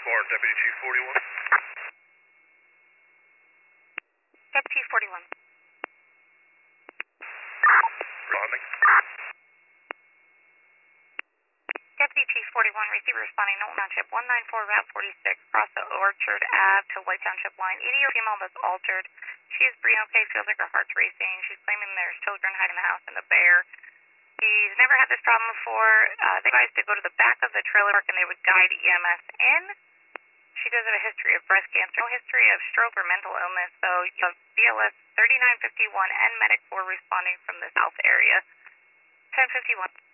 car, Deputy Chief 41. Deputy 41. Responding. Deputy Chief 41, receiver responding, Knowlton Township, 194 Route 46, across the Orchard Ave to White Township line. 80-year female that's altered. She is breathing okay, feels like her heart's racing. She's claiming there's children hiding in the house and a bear. He's never had this problem before. They advised to go to the back of the trailer park and they would guide EMS in. She does have a history of breast cancer, no history of stroke or mental illness, so you have BLS 3951 and Medic 4 responding from the south area. 1051.